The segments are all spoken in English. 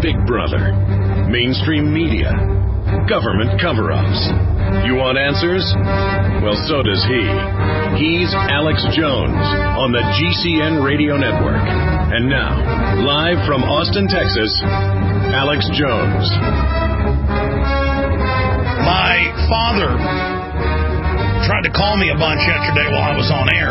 Big Brother, mainstream media, government cover-ups. You want answers? Well, so does he. He's Alex Jones on the GCN Radio Network. And now, live from Austin, Texas, Alex Jones. My father tried to call me a bunch yesterday while I was on air,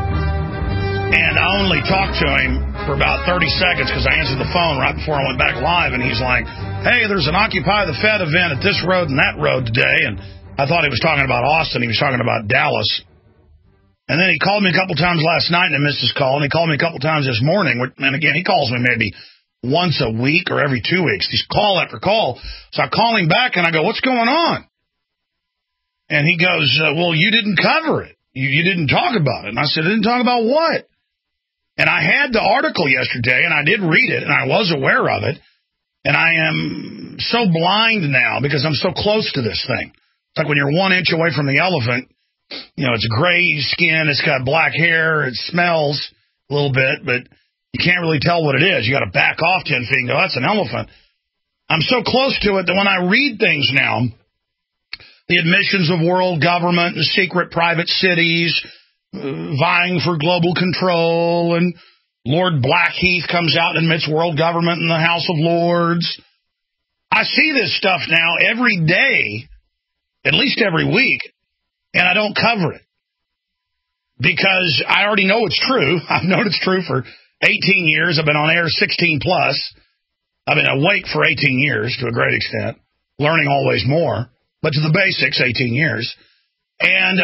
and I only talked to him for about 30 seconds because I answered the phone right before I went back live, and he's like, hey, there's an Occupy the Fed event at this road and that road today, and I thought he was talking about Austin. He was talking about Dallas. And then he called me a couple times last night, and I missed his call, and he called me a couple times this morning, and again, he calls me maybe once a week or every 2 weeks. He's call after call. So I call him back, and I go, what's going on? And he goes, well, you didn't cover it. You didn't talk about it. And I said, I didn't talk about what? And I had the article yesterday, and I did read it, and I was aware of it. And I am so blind now because I'm so close to this thing. It's like when you're 1 inch away from the elephant, you know, it's gray skin, it's got black hair, it smells a little bit, but you can't really tell what it is. You got to back off 10 feet and go, that's an elephant. I'm so close to it that when I read things now, the admissions of world government and secret private cities vying for global control, and Lord Blackheath comes out and admits world government in the House of Lords. I see this stuff now every day, at least every week, and I don't cover it because I already know it's true. I've known it's true for 18 years. I've been on air 16 plus. I've been awake for 18 years to a great extent, learning always more, but to the basics, 18 years. And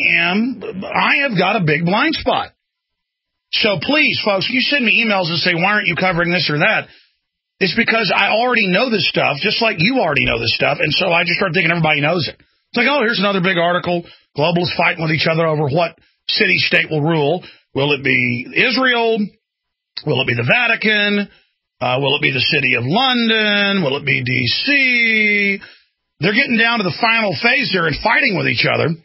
I have got a big blind spot. So please, folks, you send me emails and say, why aren't you covering this or that? It's because I already know this stuff, just like you already know this stuff, and so I just start thinking everybody knows it. It's like, oh, here's another big article. Globalists fighting with each other over what city-state will rule. Will it be Israel? Will it be the Vatican? Will it be the city of London? Will it be D.C.? They're getting down to the final phase there and fighting with each other.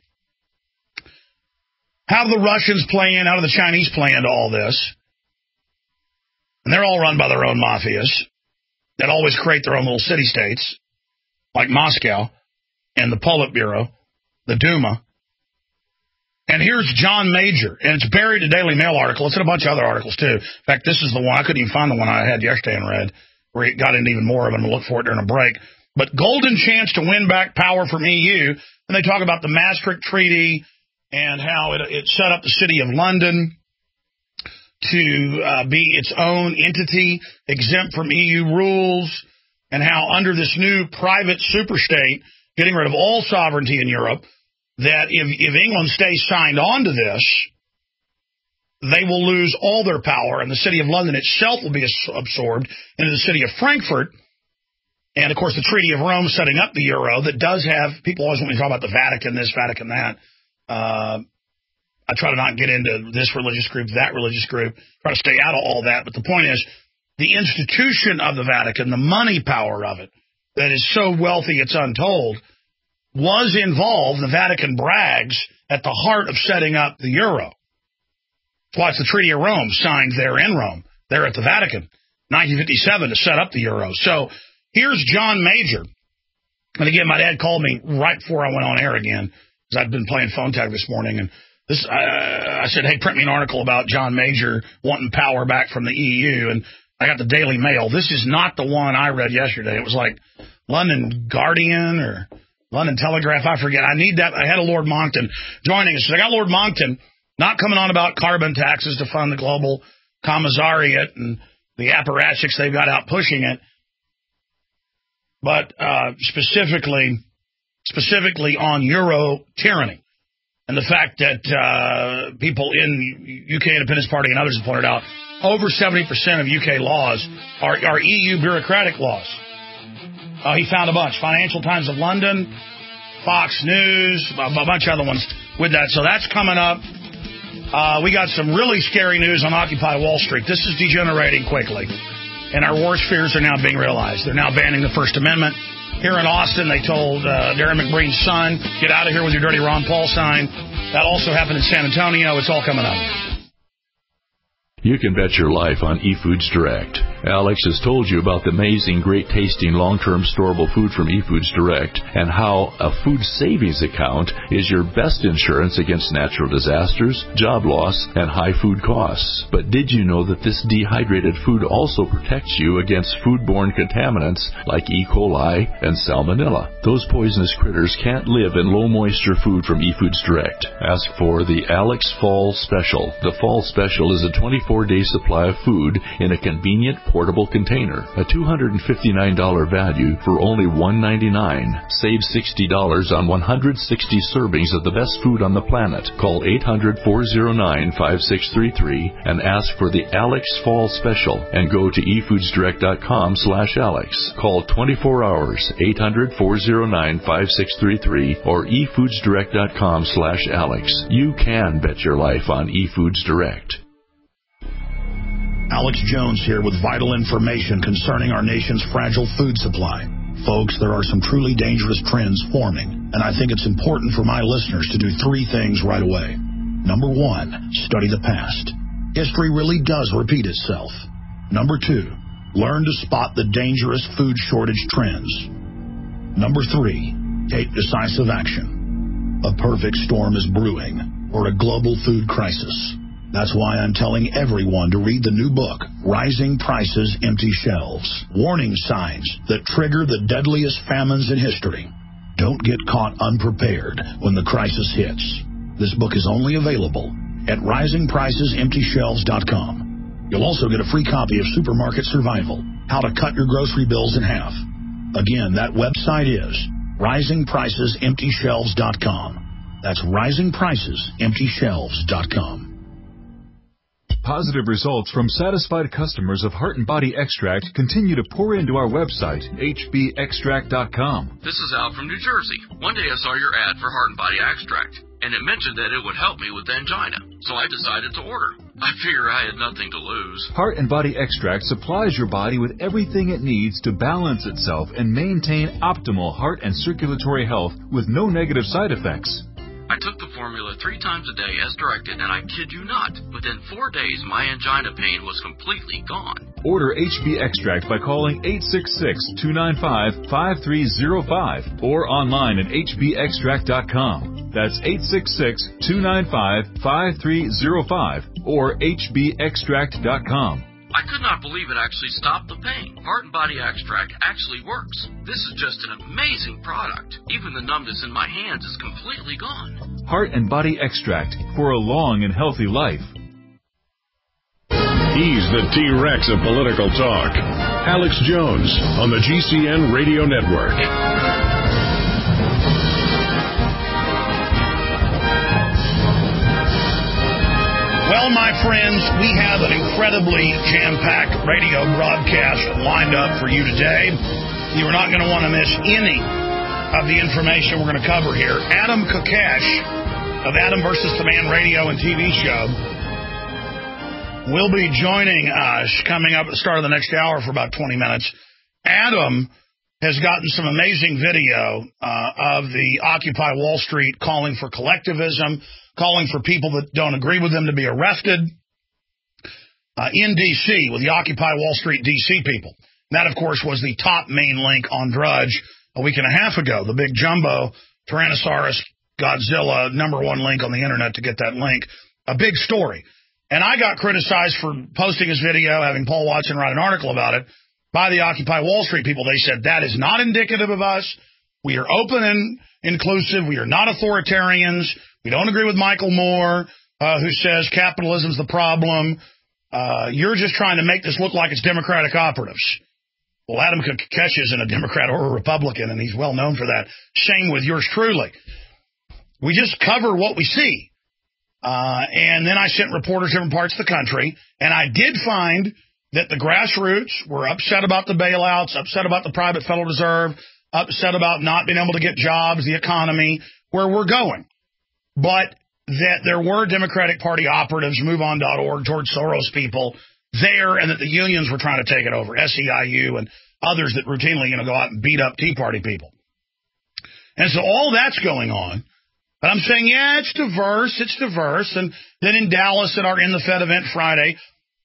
How do the Russians play in? How do the Chinese play into all this? And they're all run by their own mafias that always create their own little city-states, like Moscow and the Politburo, the Duma. And here's John Major, and it's buried in a Daily Mail article. It's in a bunch of other articles, too. In fact, this is the one. I couldn't even find the one I had yesterday and read, where it got into even more of it. I'm going to look for it during a break. But golden chance to win back power from EU. And they talk about the Maastricht Treaty and how it set up the city of London to be its own entity, exempt from EU rules, and how under this new private superstate, getting rid of all sovereignty in Europe, that if England stays signed on to this, they will lose all their power, and the city of London itself will be absorbed into the city of Frankfurt. And, of course, the Treaty of Rome setting up the euro that does have, people always want me to talk about the Vatican this, Vatican that. I try to not get into this religious group, that religious group, try to stay out of all that. But the point is, the institution of the Vatican, the money power of it, that is so wealthy it's untold, was involved, the Vatican brags, at the heart of setting up the euro. That's why it's the Treaty of Rome, signed there in Rome, there at the Vatican, 1957, to set up the euro. So here's John Major. And again, my dad called me right before I went on air again, because I'd been playing phone tag this morning, and I said, hey, print me an article about John Major wanting power back from the EU, and I got the Daily Mail. This is not the one I read yesterday. It was like London Guardian or London Telegraph, I forget. I need that. I had a Lord Monckton joining us. So I got Lord Monckton not coming on about carbon taxes to fund the global commissariat and the apparatchiks they've got out pushing it, but specifically on Euro tyranny. And the fact that people in UK Independence Party and others have pointed out, over 70% of UK laws are EU bureaucratic laws. He found a bunch. Financial Times of London, Fox News, a bunch of other ones with that. So that's coming up. We got some really scary news on Occupy Wall Street. This is degenerating quickly. And our worst fears are now being realized. They're now banning the First Amendment. Here in Austin, they told Darren McBreen's son, get out of here with your dirty Ron Paul sign. That also happened in San Antonio. It's all coming up. You can bet your life on eFoods Direct. Alex has told you about the amazing, great-tasting, long-term storable food from eFoods Direct and how a food savings account is your best insurance against natural disasters, job loss, and high food costs. But did you know that this dehydrated food also protects you against foodborne contaminants like E. coli and Salmonella? Those poisonous critters can't live in low-moisture food from eFoods Direct. Ask for the Alex Fall Special. The Fall Special is a 24-day supply of food in a convenient portable container. A $259 value for only $199. Save $60 on 160 servings of the best food on the planet. Call 800-409-5633 and ask for the Alex Fall Special and go to efoodsdirect.com/Alex. Call 24 hours, 800-409-5633 or efoodsdirect.com/Alex. You can bet your life on eFoods Direct. Alex Jones here with vital information concerning our nation's fragile food supply. Folks, there are some truly dangerous trends forming, and I think it's important for my listeners to do three things right away. Number one, study the past. History really does repeat itself. Number two, learn to spot the dangerous food shortage trends. Number three, take decisive action. A perfect storm is brewing, or a global food crisis. That's why I'm telling everyone to read the new book, Rising Prices, Empty Shelves. Warning signs that trigger the deadliest famines in history. Don't get caught unprepared when the crisis hits. This book is only available at risingpricesemptyshelves.com. You'll also get a free copy of Supermarket Survival, How to Cut Your Grocery Bills in Half. Again, that website is risingpricesemptyshelves.com. That's risingpricesemptyshelves.com. Positive results from satisfied customers of Heart and Body Extract continue to pour into our website, hbextract.com. This is Al from New Jersey. One day I saw your ad for Heart and Body Extract, and it mentioned that it would help me with angina, so I decided to order. I figure I had nothing to lose. Heart and Body Extract supplies your body with everything it needs to balance itself and maintain optimal heart and circulatory health with no negative side effects. I took the formula 3 times a day as directed, and I kid you not, within 4 days my angina pain was completely gone. Order HB Extract by calling 866-295-5305 or online at hbextract.com. That's 866-295-5305 or hbextract.com. I could not believe it actually stopped the pain. Heart and Body Extract actually works. This is just an amazing product. Even the numbness in my hands is completely gone. Heart and Body Extract for a long and healthy life. He's the T-Rex of political talk. Alex Jones on the GCN Radio Network. Well, my friends, we have an incredibly jam-packed radio broadcast lined up for you today. You are not going to want to miss any of the information we're going to cover here. Adam Kokesh of Adam vs. the Man radio and TV show will be joining us coming up at the start of the next hour for about 20 minutes. Adam has gotten some amazing video of the Occupy Wall Street calling for collectivism, calling for people that don't agree with them to be arrested in D.C. with the Occupy Wall Street D.C. people. And that, of course, was the top main link on Drudge a week and a half ago, the big jumbo Tyrannosaurus Godzilla #1 link on the internet to get that link. A big story. And I got criticized for posting this video, having Paul Watson write an article about it, by the Occupy Wall Street people. They said, that is not indicative of us. We are open and inclusive. We are not authoritarians. We don't agree with Michael Moore, who says capitalism's the problem. You're just trying to make this look like it's Democratic operatives. Well, Adam Kokesh isn't a Democrat or a Republican, and he's well known for that. Same with yours truly. We just cover what we see. And then I sent reporters to different parts of the country, and I did find that the grassroots were upset about the bailouts, upset about the private Federal Reserve, upset about not being able to get jobs, the economy, where we're going. But that there were Democratic Party operatives, MoveOn.org, George Soros people there, and that the unions were trying to take it over, SEIU and others that routinely go out and beat up Tea Party people. And so all that's going on. But I'm saying, yeah, it's diverse. And then in Dallas at our In the Fed event Friday,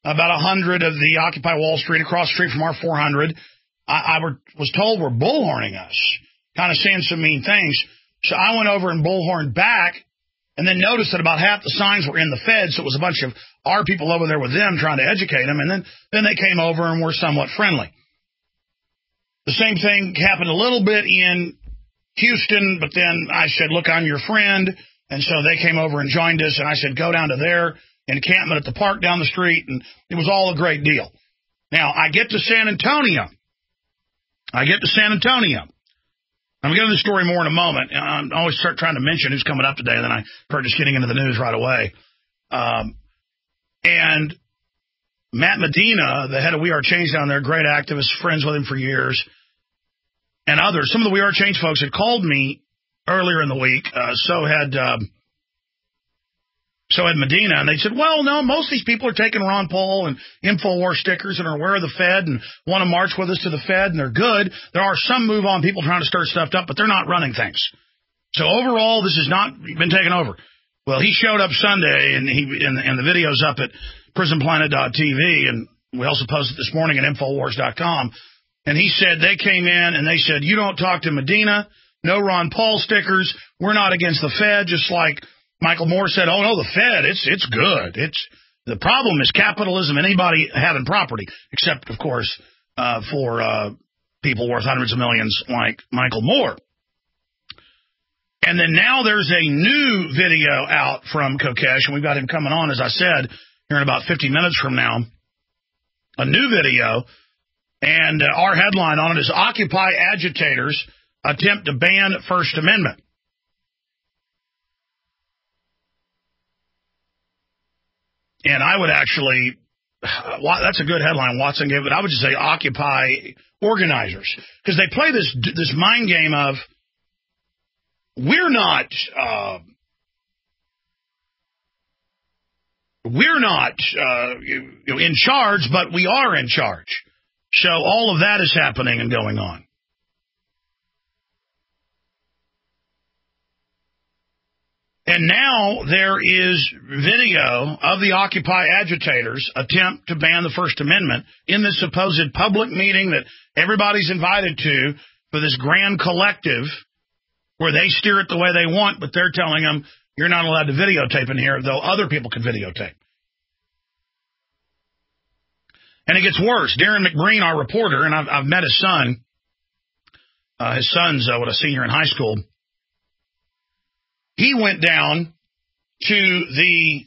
about 100 of the Occupy Wall Street across the street from our 400, I was told were bullhorning us, kind of saying some mean things. So I went over and bullhorned back, and then noticed that about half the signs were in the Fed, so it was a bunch of our people over there with them trying to educate them, and then they came over and were somewhat friendly. The same thing happened a little bit in Houston, but then I said, look, I'm your friend, and so they came over and joined us, and I said, go down to their encampment at the park down the street, and it was all a great deal. Now, I get to San Antonio. I'm going to get into the story more in a moment. I always start trying to mention who's coming up today, and then I start just getting into the news right away. And Matt Medina, the head of We Are Change down there, great activist, friends with him for years, and others. Some of the We Are Change folks had called me earlier in the week. So had Medina, and they said, well, no, most of these people are taking Ron Paul and InfoWars stickers and are aware of the Fed and want to march with us to the Fed, and they're good. There are some move-on people trying to stir stuff up, but they're not running things. So overall, this has not been taken over. Well, he showed up Sunday, and the video's up at prisonplanet.tv, and we also posted this morning at Infowars.com, and he said they came in and they said, you don't talk to Medina, no Ron Paul stickers, we're not against the Fed, just like Michael Moore said, oh, no, the Fed, it's good. The problem is capitalism, anybody having property, except, of course, for people worth hundreds of millions like Michael Moore. And then now there's a new video out from Kokesh, and we've got him coming on, as I said, here in about 50 minutes from now. A new video, and our headline on it is Occupy Agitators Attempt to Ban First Amendment. And I would actually, that's a good headline Watson gave, but I would just say Occupy organizers. Because they play this mind game of, we're not in charge, but we are in charge. So all of that is happening and going on. And now there is video of the Occupy agitators attempt to ban the First Amendment in this supposed public meeting that everybody's invited to for this grand collective where they steer it the way they want, but they're telling them, you're not allowed to videotape in here, though other people can videotape. And it gets worse. Darren McBreen, our reporter, and I've met his son. His son's a senior in high school. He went down to the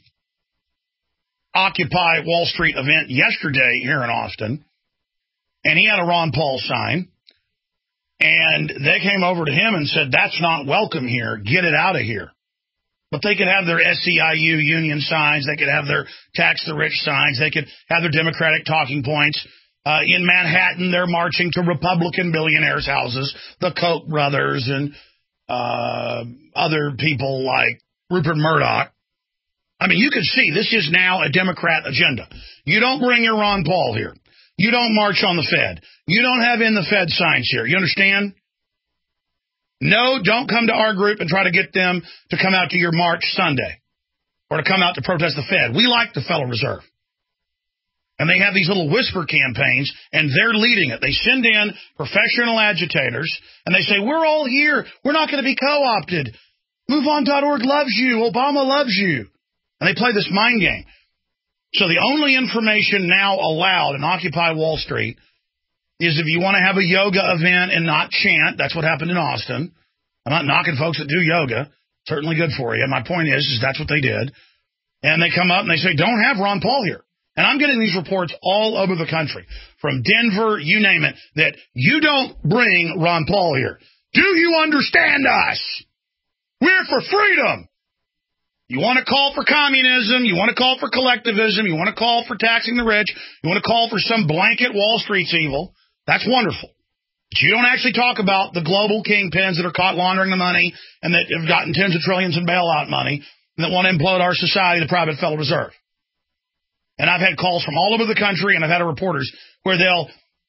Occupy Wall Street event yesterday here in Austin, and he had a Ron Paul sign, and they came over to him and said, that's not welcome here. Get it out of here. But they could have their SEIU union signs. They could have their tax the rich signs. They could have their Democratic talking points. In Manhattan, they're marching to Republican billionaires' houses, the Koch brothers and other people like Rupert Murdoch. I mean, you can see this is now a Democrat agenda. You don't bring your Ron Paul here. You don't march on the Fed. You don't have in the Fed signs here. You understand? No, don't come to our group and try to get them to come out to your march Sunday or to come out to protest the Fed. We like the Federal Reserve. And they have these little whisper campaigns, and they're leading it. They send in professional agitators, and they say, we're all here. We're not going to be co-opted. MoveOn.org loves you. Obama loves you. And they play this mind game. So the only information now allowed in Occupy Wall Street is if you want to have a yoga event and not chant. That's what happened in Austin. I'm not knocking folks that do yoga. Certainly good for you. My point is that's what they did. And they come up and they say, don't have Ron Paul here. And I'm getting these reports all over the country, from Denver, you name it, that you don't bring Ron Paul here. Do you understand us? We're for freedom. You want to call for communism. You want to call for collectivism. You want to call for taxing the rich. You want to call for some blanket Wall Street's evil. That's wonderful. But you don't actually talk about the global kingpins that are caught laundering the money and that have gotten tens of trillions in bailout money and that want to implode our society, the private Federal Reserve. And I've had calls from all over the country, and I've had reporters where they'll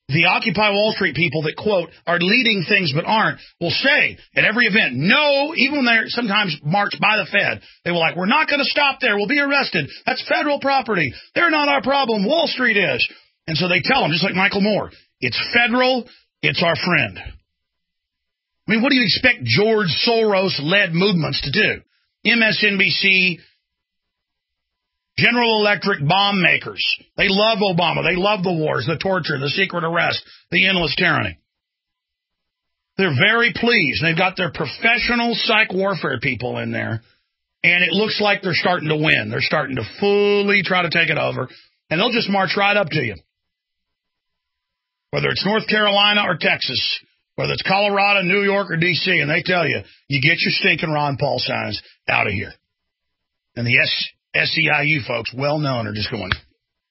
the Occupy Wall Street people that, quote, are leading things but aren't, will say at every event, no, even when they're sometimes marched by the Fed, they will like, we're not going to stop there. We'll be arrested. That's federal property. They're not our problem. Wall Street is. And so they tell them, just like Michael Moore, it's federal. It's our friend. I mean, what do you expect George Soros-led movements to do? MSNBC, General Electric bomb makers. They love Obama. They love the wars, the torture, the secret arrest, the endless tyranny. They're very pleased. They've got their professional psych warfare people in there, and it looks like they're starting to win. They're starting to fully try to take it over, and they'll just march right up to you. Whether it's North Carolina or Texas, whether it's Colorado, New York, or D.C., and they tell you, you get your stinking Ron Paul signs out of here. And the SEIU folks, well known, are just going.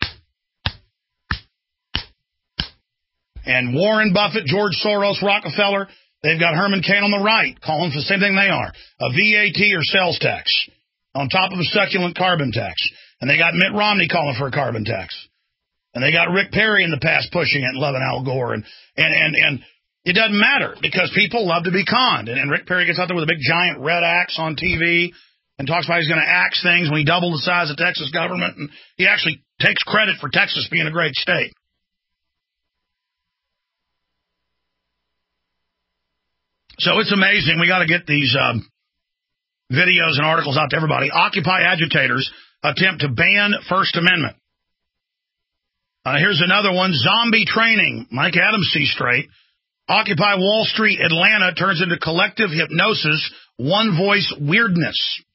And Warren Buffett, George Soros, Rockefeller, they've got Herman Cain on the right, calling for the same thing they are, a VAT or sales tax on top of a succulent carbon tax. And they got Mitt Romney calling for a carbon tax. And they got Rick Perry in the past pushing it and loving Al Gore. And it doesn't matter because people love to be conned. And Rick Perry gets out there with a big giant red axe on TV and talks about he's going to axe things when he doubled the size of Texas government. And he actually takes credit for Texas being a great state. So it's amazing. We got to get these videos and articles out to everybody. Occupy agitators attempt to ban First Amendment. Here's another one. Zombie training. Mike Adams sees straight. Occupy Wall Street, Atlanta turns into collective hypnosis, one voice weirdness.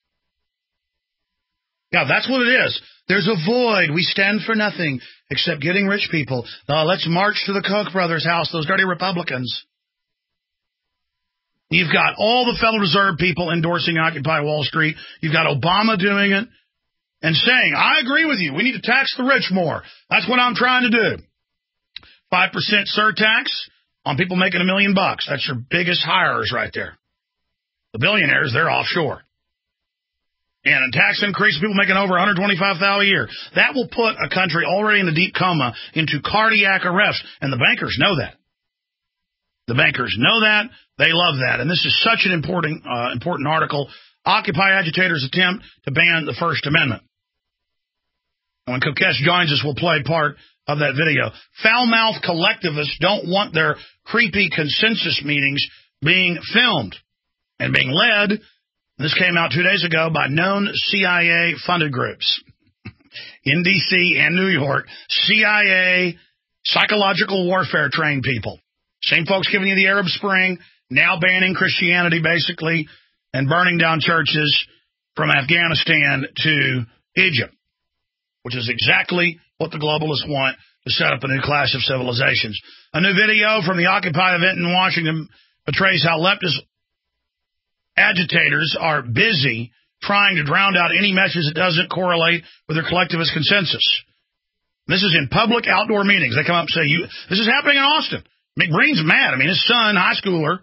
Yeah, that's what it is. There's a void. We stand for nothing except getting rich people. Let's march to the Koch brothers' house, those dirty Republicans. You've got all the Federal Reserve people endorsing Occupy Wall Street. You've got Obama doing it and saying, I agree with you. We need to tax the rich more. That's what I'm trying to do. 5% surtax on people making $1 million. That's your biggest hirers right there. The billionaires, they're offshore. And a tax increase, people making over $125,000 a year. That will put a country already in a deep coma into cardiac arrest, and the bankers know that. The bankers know that. They love that. And this is such an important article. Occupy agitators attempt to ban the First Amendment. When Kokesh joins us, we'll play part of that video. Foul-mouthed collectivists don't want their creepy consensus meetings being filmed and being led. This came out 2 days ago by known CIA-funded groups in D.C. and New York. CIA psychological warfare trained people. Same folks giving you the Arab Spring, now banning Christianity, basically, and burning down churches from Afghanistan to Egypt, which is exactly what the globalists want to set up a new class of civilizations. A new video from the Occupy event in Washington portrays how leftist agitators are busy trying to drown out any message that doesn't correlate with their collectivist consensus. This is in public outdoor meetings. They come up and say, this is happening in Austin. McBreen's mad. I mean, his son, high schooler,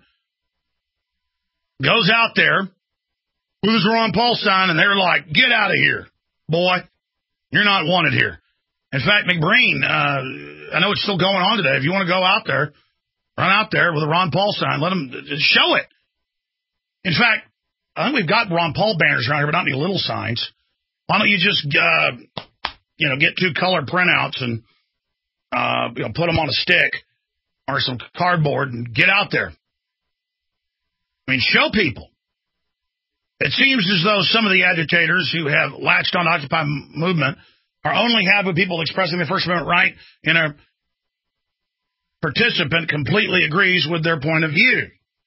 goes out there with his Ron Paul sign, and they're like, get out of here, boy. You're not wanted here. In fact, McBreen, I know it's still going on today. If you want to go out there, run out there with a Ron Paul sign. Let them show it. In fact, I think we've got Ron Paul banners around here, but not any little signs. Why don't you just, get 2 color printouts and, put them on a stick or some cardboard and get out there. I mean, show people. It seems as though some of the agitators who have latched on to Occupy movement are only happy with people expressing the First Amendment right and a participant completely agrees with their point of view.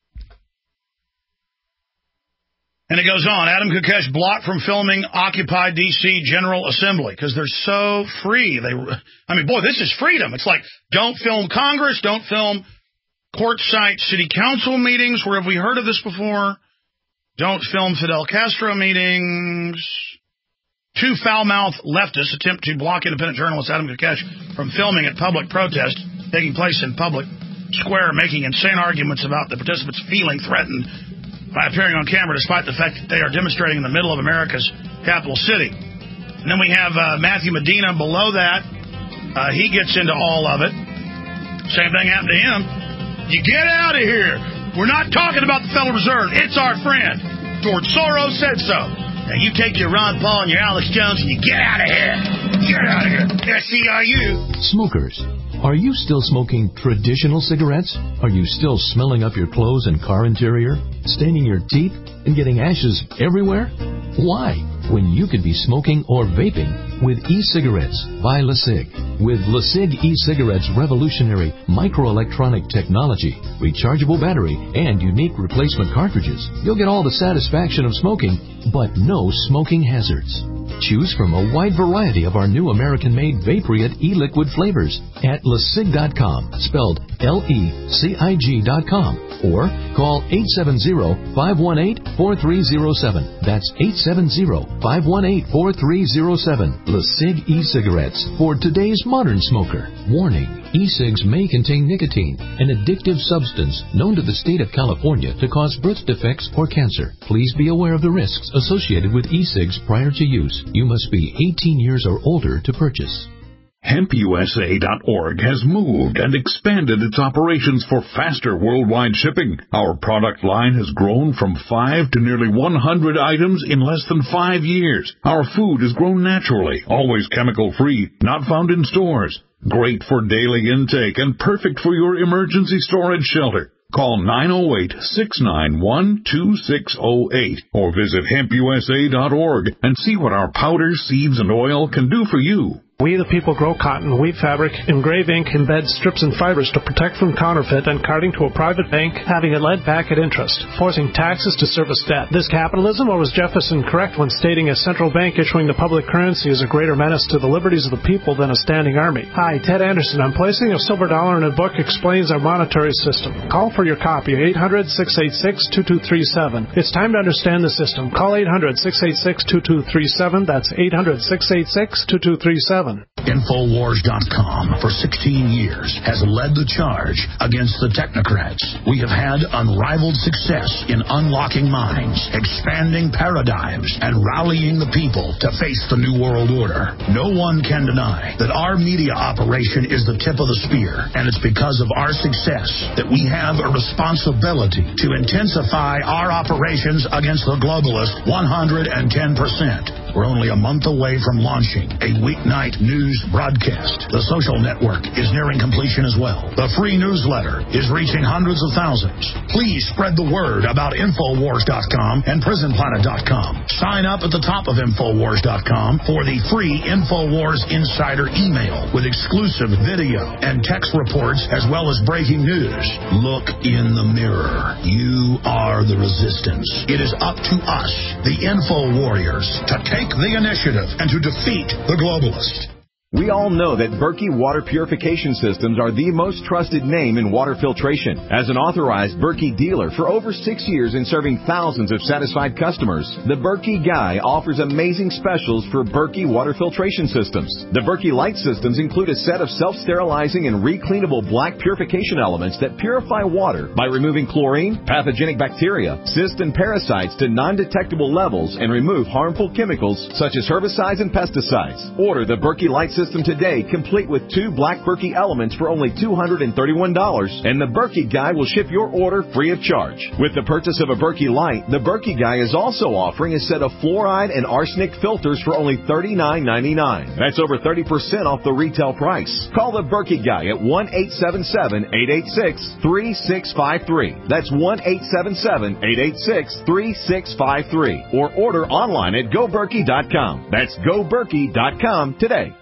And it goes on. Adam Kokesh blocked from filming Occupy D.C. General Assembly because they're so free. This is freedom. It's like, don't film Congress, don't film court-site city council meetings. Where have we heard of this before? Don't film Fidel Castro meetings. 2 foul-mouthed leftists attempt to block independent journalist Adam Kokesh from filming at public protest taking place in public square, making insane arguments about the participants feeling threatened by appearing on camera, despite the fact that they are demonstrating in the middle of America's capital city. And then we have Matthew Medina below that. He gets into all of it. Same thing happened to him. You get out of here. We're not talking about the Federal Reserve. It's our friend. George Soros said so. Now you take your Ron Paul and your Alex Jones and you get out of here. Get out of here. SEIU. Smokers, are you still smoking traditional cigarettes? Are you still smelling up your clothes and car interior, staining your teeth, and getting ashes everywhere? Why? When you could be smoking or vaping with e-cigarettes by LeSig. With LeSig e-cigarettes' revolutionary microelectronic technology, rechargeable battery, and unique replacement cartridges, you'll get all the satisfaction of smoking, but no smoking hazards. Choose from a wide variety of our new American-made Vaporite e-liquid flavors at LeSig.com, spelled LECIG.com, or call 870-518-4307. That's 870-518-4307. LeSig e-cigarettes for today's modern smoker. Warning, e-cigs may contain nicotine, an addictive substance known to the state of California to cause birth defects or cancer. Please be aware of the risks associated with e-cigs prior to use. You must be 18 years or older to purchase. HempUSA.org has moved and expanded its operations for faster worldwide shipping. Our product line has grown from 5 to nearly 100 items in less than 5 years. Our food is grown naturally, always chemical-free, not found in stores. Great for daily intake and perfect for your emergency storage shelter. Call 908-691-2608 or visit HempUSA.org and see what our powders, seeds, and oil can do for you. We the people grow cotton, weave fabric, engrave ink, embed strips and fibers to protect from counterfeit and carting to a private bank, having it led back at interest, forcing taxes to service debt. This capitalism, or was Jefferson correct when stating a central bank issuing the public currency is a greater menace to the liberties of the people than a standing army? Hi, Ted Anderson. I'm placing a silver dollar in a book explains our monetary system. Call for your copy, 800-686-2237. It's time to understand the system. Call 800-686-2237. That's 800-686-2237. Infowars.com for 16 years has led the charge against the technocrats. We have had unrivaled success in unlocking minds, expanding paradigms, and rallying the people to face the New World Order. No one can deny that our media operation is the tip of the spear, and it's because of our success that we have a responsibility to intensify our operations against the globalists 110%. We're only a month away from launching a weeknight news broadcast. The social network is nearing completion as well. The free newsletter is reaching hundreds of thousands. Please spread the word about Infowars.com and PrisonPlanet.com. Sign up at the top of Infowars.com for the free Infowars Insider email with exclusive video and text reports as well as breaking news. Look in the mirror. You are the resistance. It is up to us, the Info Warriors, to take the initiative and to defeat the globalists. We all know that Berkey Water Purification Systems are the most trusted name in water filtration. As an authorized Berkey dealer for over 6 years and serving thousands of satisfied customers, the Berkey Guy offers amazing specials for Berkey Water Filtration Systems. The Berkey Light Systems include a set of self-sterilizing and recleanable black purification elements that purify water by removing chlorine, pathogenic bacteria, cysts, and parasites to non-detectable levels and remove harmful chemicals such as herbicides and pesticides. Order the Berkey Light System today, complete with 2 black Berkey elements for only $231, and the Berkey Guy will ship your order free of charge. With the purchase of a Berkey Light, the Berkey Guy is also offering a set of fluoride and arsenic filters for only $39.99. That's over 30% off the retail price. Call the Berkey Guy at 1-877-886-3653. That's 1-877-886-3653. Or order online at GoBerkey.com. That's GoBerkey.com today.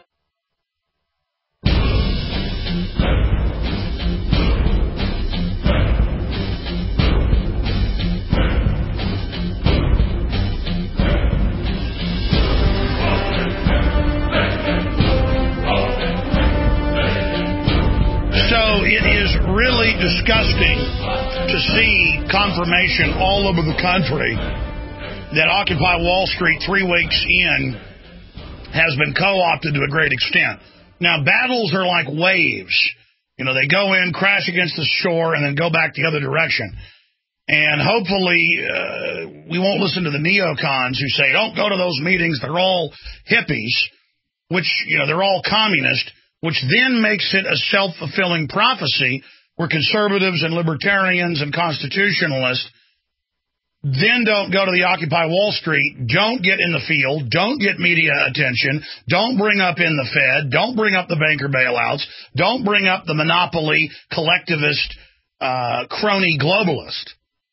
So it is really disgusting to see confirmation all over the country that Occupy Wall Street 3 weeks in has been co-opted to a great extent. Now, battles are like waves. You know, they go in, crash against the shore, and then go back the other direction. And hopefully we won't listen to the neocons who say, don't go to those meetings, they're all hippies, which, you know, they're all communist. which then makes it a self-fulfilling prophecy where conservatives and libertarians and constitutionalists then don't go to the Occupy Wall Street, don't get in the field, don't get media attention, don't bring up in the Fed, don't bring up the banker bailouts, don't bring up the monopoly, collectivist, crony globalist.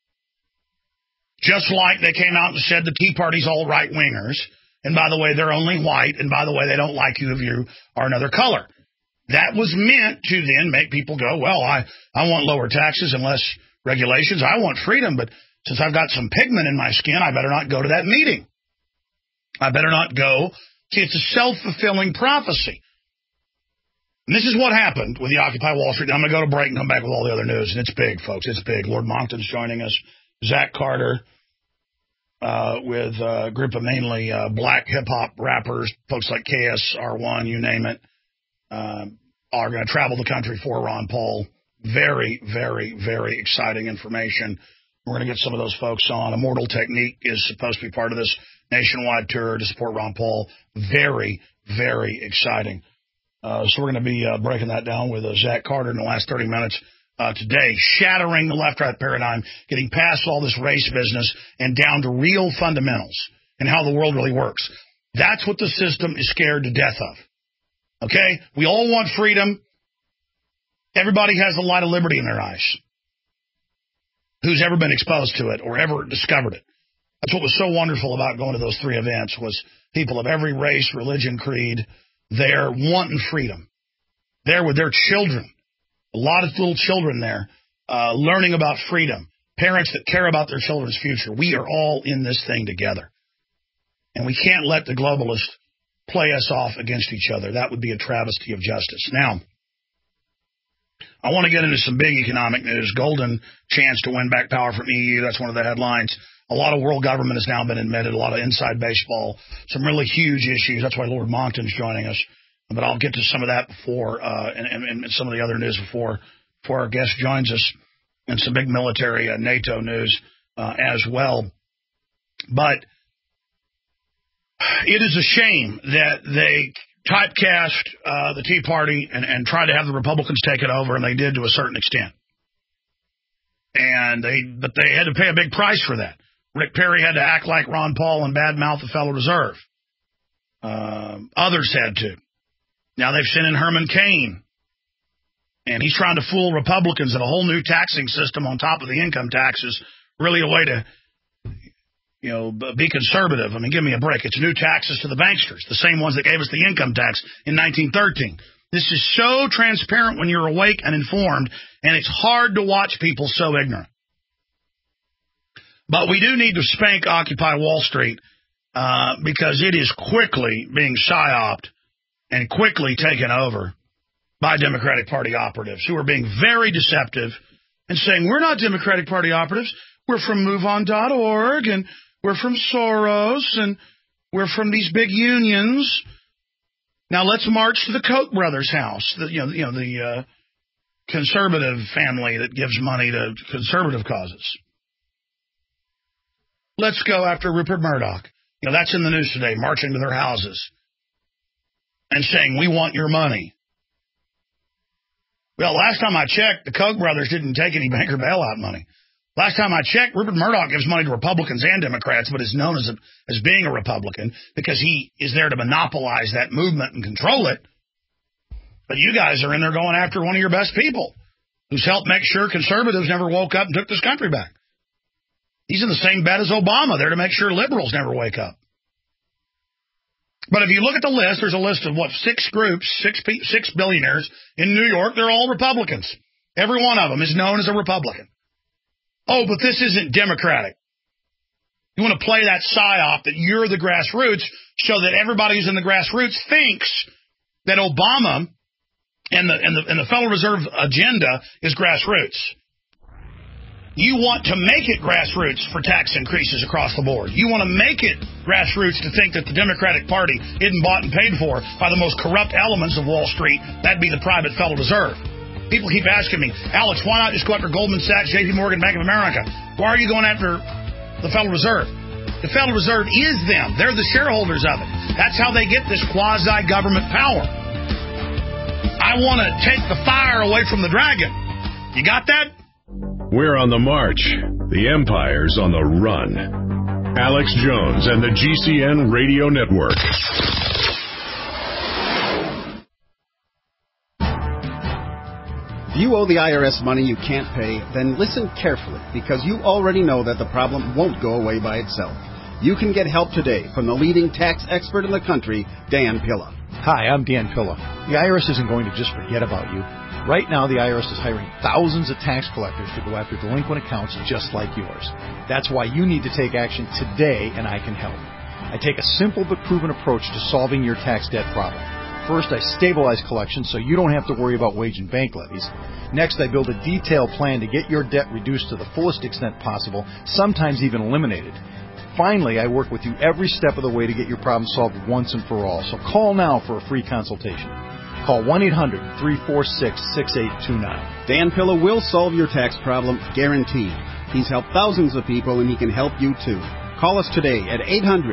Just like they came out and said the Tea Party's all right-wingers, and by the way, they're only white, and by the way, they don't like you if you are another color. That was meant to then make people go, well, I want lower taxes and less regulations. I want freedom, but since I've got some pigment in my skin, I better not go to that meeting. I better not go. See, it's a self-fulfilling prophecy. And this is what happened with the Occupy Wall Street. Now, I'm going to go to break and come back with all the other news. And it's big, folks. It's big. Lord Moncton's joining us. Zach Carter with a group of mainly black hip-hop rappers, folks like KSR1, you name it, are going to travel the country for Ron Paul. Very, very, very exciting information. We're going to get some of those folks on. Immortal Technique is supposed to be part of this nationwide tour to support Ron Paul. Very, very exciting. So we're going to be breaking that down with Zach Carter in the last 30 minutes today, shattering the left-right paradigm, getting past all this race business and down to real fundamentals and how the world really works. That's what the system is scared to death of. Okay? We all want freedom. Everybody has the light of liberty in their eyes. Who's ever been exposed to it or ever discovered it. That's what was so wonderful about going to those three events was people of every race, religion, creed, there wanting freedom. There with their children. A lot of little children there learning about freedom. Parents that care about their children's future. We are all in this thing together. And we can't let the globalists play us off against each other. That would be a travesty of justice. Now, I want to get into some big economic news. Golden chance to win back power from EU. That's one of the headlines. A lot of world government has now been admitted. A lot of inside baseball. Some really huge issues. That's why Lord Moncton's joining us. But I'll get to some of that before, and some of the other news before our guest joins us, and some big military NATO news as well. But it is a shame that they typecast the Tea Party and tried to have the Republicans take it over, and they did to a certain extent. But they had to pay a big price for that. Rick Perry had to act like Ron Paul and badmouth the Federal Reserve. Others had to. Now they've sent in Herman Cain, and he's trying to fool Republicans that a whole new taxing system on top of the income taxes, really a way to, be conservative. I mean, give me a break. It's new taxes to the banksters, the same ones that gave us the income tax in 1913. This is so transparent when you're awake and informed, and it's hard to watch people so ignorant. But we do need to spank Occupy Wall Street because it is quickly being psyoped and quickly taken over by Democratic Party operatives who are being very deceptive and saying, we're not Democratic Party operatives. We're from MoveOn.org, and we're from Soros, and we're from these big unions. Now let's march to the Koch brothers' house, the conservative family that gives money to conservative causes. Let's go after Rupert Murdoch. That's in the news today, marching to their houses and saying, we want your money. Well, last time I checked, the Koch brothers didn't take any banker bailout money. Last time I checked, Rupert Murdoch gives money to Republicans and Democrats, but is known as being a Republican because he is there to monopolize that movement and control it. But you guys are in there going after one of your best people who's helped make sure conservatives never woke up and took this country back. He's in the same bed as Obama, there to make sure liberals never wake up. But if you look at the list, there's a list of, 6 groups, 6 billionaires in New York. They're all Republicans. Every one of them is known as a Republican. Oh, but this isn't Democratic. You want to play that psyop that you're the grassroots so that everybody who's in the grassroots thinks that Obama and the Federal Reserve agenda is grassroots. You want to make it grassroots for tax increases across the board. You want to make it grassroots to think that the Democratic Party isn't bought and paid for by the most corrupt elements of Wall Street. That'd be the private Federal Reserve. People keep asking me, Alex, why not just go after Goldman Sachs, JP Morgan, Bank of America? Why are you going after the Federal Reserve? The Federal Reserve is them. They're the shareholders of it. That's how they get this quasi-government power. I want to take the fire away from the dragon. You got that? We're on the march. The empire's on the run. Alex Jones and the GCN Radio Network. If you owe the IRS money you can't pay, then listen carefully, because you already know that the problem won't go away by itself. You can get help today from the leading tax expert in the country, Dan Pilla. Hi, I'm Dan Pilla. The IRS isn't going to just forget about you. Right now, the IRS is hiring thousands of tax collectors to go after delinquent accounts just like yours. That's why you need to take action today, and I can help. I take a simple but proven approach to solving your tax debt problem. First, I stabilize collections so you don't have to worry about wage and bank levies. Next, I build a detailed plan to get your debt reduced to the fullest extent possible, sometimes even eliminated. Finally, I work with you every step of the way to get your problem solved once and for all. So call now for a free consultation. Call 1-800-346-6829. Dan Pilla will solve your tax problem, guaranteed. He's helped thousands of people, and he can help you too. Call us today at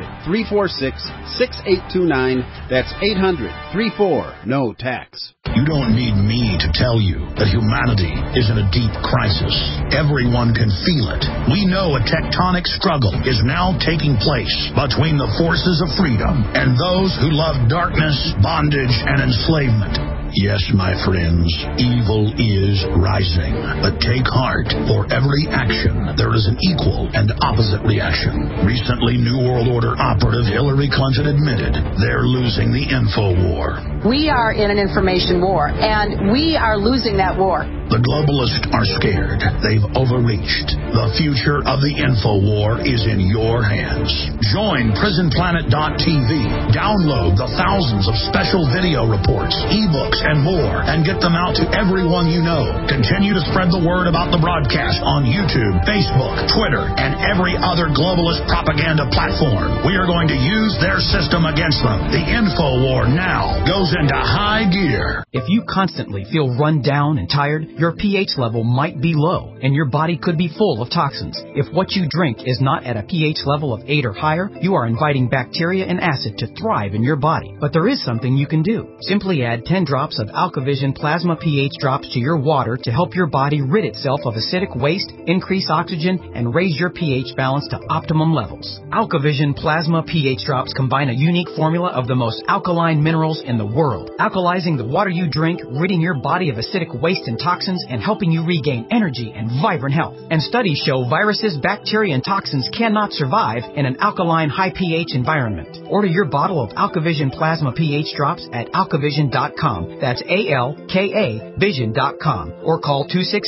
800-346-6829. That's 800-34-NO-TAX. You don't need me to tell you that humanity is in a deep crisis. Everyone can feel it. We know a tectonic struggle is now taking place between the forces of freedom and those who love darkness, bondage, and enslavement. Yes, my friends, evil is rising. But take heart. For every action, there is an equal and opposite reaction. Recently, New World Order operative Hillary Clinton admitted they're losing the info war. We are in an information war, and we are losing that war. The globalists are scared. They've overreached. The future of the info war is in your hands. Join PrisonPlanet.tv. Download the thousands of special video reports, ebooks, and more, and get them out to everyone you know. Continue to spread the word about the broadcast on YouTube, Facebook, Twitter, and every other globalist propaganda platform. We are going to use their system against them. The info war now goes into high gear. If you constantly feel run down and tired, your pH level might be low, and your body could be full of toxins. If what you drink is not at a pH level of 8 or higher, you are inviting bacteria and acid to thrive in your body. But there is something you can do. Simply add 10 drops of AlkaVision Plasma pH drops to your water to help your body rid itself of acidic waste, increase oxygen, and raise your pH balance to optimum levels. AlkaVision Plasma pH drops combine a unique formula of the most alkaline minerals in the world, alkalizing the water you drink, ridding your body of acidic waste and toxins, and helping you regain energy and vibrant health. And studies show viruses, bacteria, and toxins cannot survive in an alkaline, high pH environment. Order your bottle of AlkaVision Plasma pH drops at alkavision.com. That's ALKA Vision.com. Or call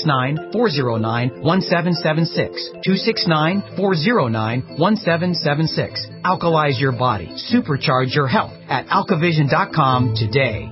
269-409-1776. 269-409-1776. Alkalize your body. Supercharge your health at alkavision.com today.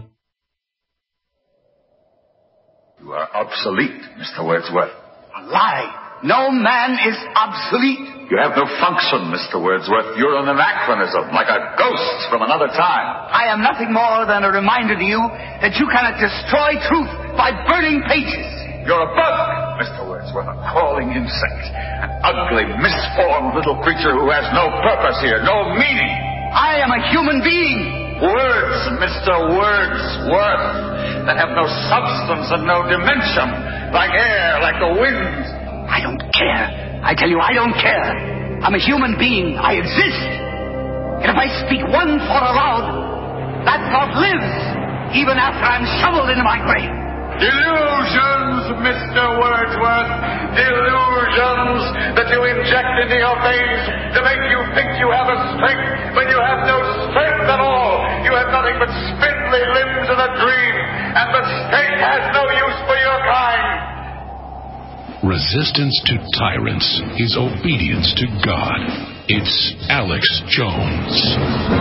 You are obsolete, Mr. Wordsworth. A lie. No man is obsolete. You have no function, Mr. Wordsworth. You're an anachronism, like a ghost from another time. I am nothing more than a reminder to you that you cannot destroy truth by burning pages. You're a bug, Mr. Wordsworth, a crawling insect, an ugly, misformed little creature who has no purpose here, no meaning. I am a human being. Words, Mr. Wordsworth, that have no substance and no dimension, like air, like the wind. I don't care. I tell you, I don't care. I'm a human being. I exist. And if I speak one thought aloud, that thought lives, even after I'm shoveled into my grave. Delusions, Mr. Wordsworth. Delusions that you inject into your veins to make you think you have a strength when you have no strength at all. You have nothing but spindly limbs and a dream, and the state has no use for your kind. Resistance to tyrants is obedience to God. It's Alex Jones.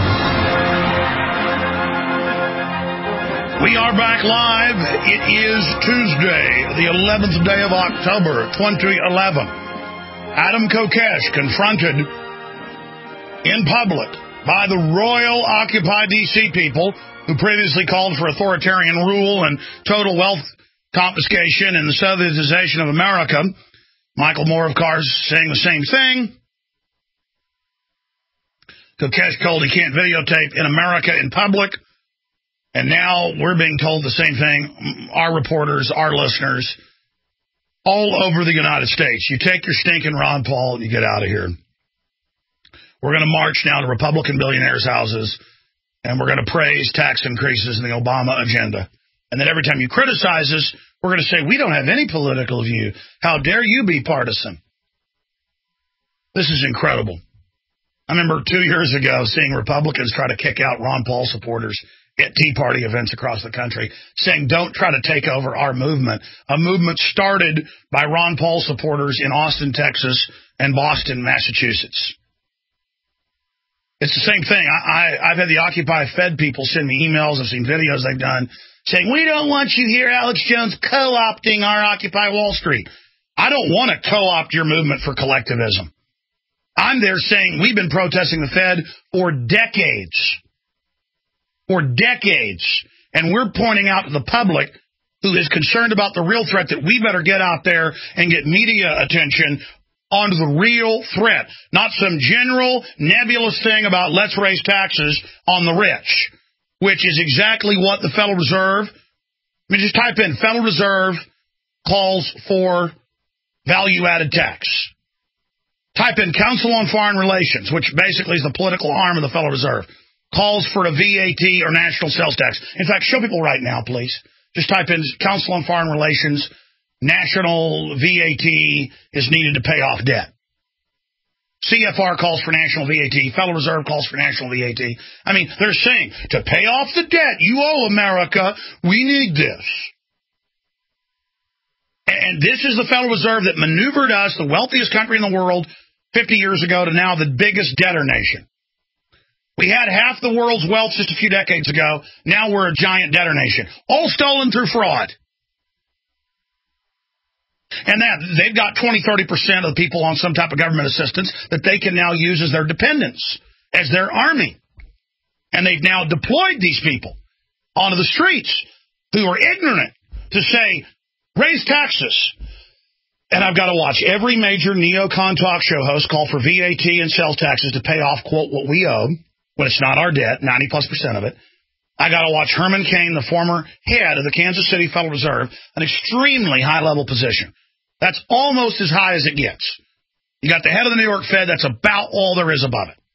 We are back live. It is Tuesday, the 11th day of October, 2011. Adam Kokesh confronted in public by the Royal Occupy D.C. people who previously called for authoritarian rule and total wealth confiscation and the Sovietization of America. Michael Moore, of course, saying the same thing. Kokesh told he can't videotape in America in public. And now we're being told the same thing, our reporters, our listeners, all over the United States. You take your stinking Ron Paul and you get out of here. We're going to march now to Republican billionaires' houses, and we're going to praise tax increases in the Obama agenda. And then every time you criticize us, we're going to say, we don't have any political view. How dare you be partisan? This is incredible. I remember 2 years ago seeing Republicans try to kick out Ron Paul supporters at Tea Party events across the country, saying, don't try to take over our movement. A movement started by Ron Paul supporters in Austin, Texas, and Boston, Massachusetts. It's the same thing. I've had the Occupy Fed people send me emails. I've seen videos they've done saying, we don't want you here, Alex Jones, co-opting our Occupy Wall Street. I don't want to co-opt your movement for collectivism. I'm there saying we've been protesting the Fed for decades. For decades. And we're pointing out to the public who is concerned about the real threat that we better get out there and get media attention onto the real threat, not some general nebulous thing about let's raise taxes on the rich, which is exactly what the Federal Reserve, I mean, just type in Federal Reserve calls for value-added tax. Type in Council on Foreign Relations, which basically is the political arm of the Federal Reserve, calls for a VAT or national sales tax. In fact, show people right now, please. Just type in Council on Foreign Relations, national VAT is needed to pay off debt. CFR calls for national VAT. Federal Reserve calls for national VAT. I mean, they're saying, to pay off the debt you owe America, we need this. And this is the Federal Reserve that maneuvered us, the wealthiest country in the world, 50 years ago to now the biggest debtor nation. We had half the world's wealth just a few decades ago. Now we're a giant debtor nation. All stolen through fraud. And that they've got 20-30% of the people on some type of government assistance that they can now use as their dependents, as their army. And they've now deployed these people onto the streets who are ignorant to say, raise taxes. And I've got to watch every major neocon talk show host call for VAT and sales taxes to pay off, quote, what we owe, when it's not our debt, 90+% of it. I got to watch Herman Cain, the former head of the Kansas City Federal Reserve, an extremely high-level position. That's almost as high as it gets. You got the head of the New York Fed, that's about all there is above it.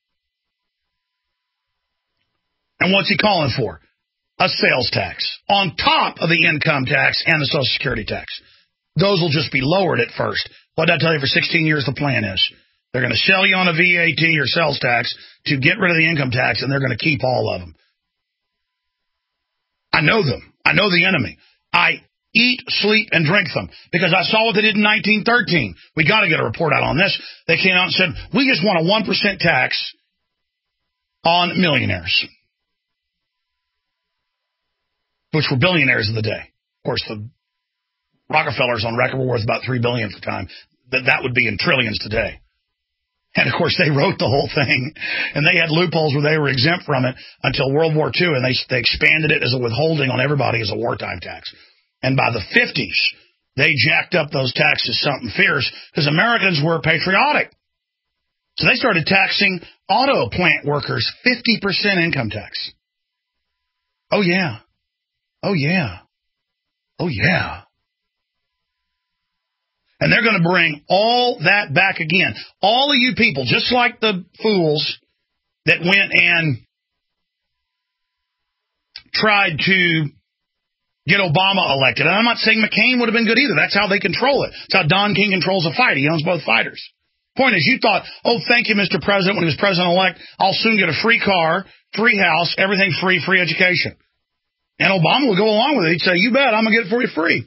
And what's he calling for? A sales tax on top of the income tax and the Social Security tax. Those will just be lowered at first. What did I tell you for 16 years the plan is? They're going to sell you on a VAT or sales tax to get rid of the income tax, and they're going to keep all of them. I know them. I know the enemy. I eat, sleep, and drink them because I saw what they did in 1913. We got to get a report out on this. They came out and said, we just want a 1% tax on millionaires, which were billionaires of the day. Of course, the Rockefellers on record were worth about $3 billion at the time. That would be in trillions today. And, of course, they wrote the whole thing, and they had loopholes where they were exempt from it until World War II, and they expanded it as a withholding on everybody as a wartime tax. And by the 50s, they jacked up those taxes something fierce because Americans were patriotic. So they started taxing auto plant workers 50% income tax. Oh, yeah. Oh, yeah. Oh, yeah. And they're going to bring all that back again. All of you people, just like the fools that went and tried to get Obama elected. And I'm not saying McCain would have been good either. That's how they control it. That's how Don King controls a fight. He owns both fighters. Point is, you thought, oh, thank you, Mr. President, when he was president-elect, I'll soon get a free car, free house, everything free, free education. And Obama would go along with it. He'd say, you bet, I'm going to get it for you free.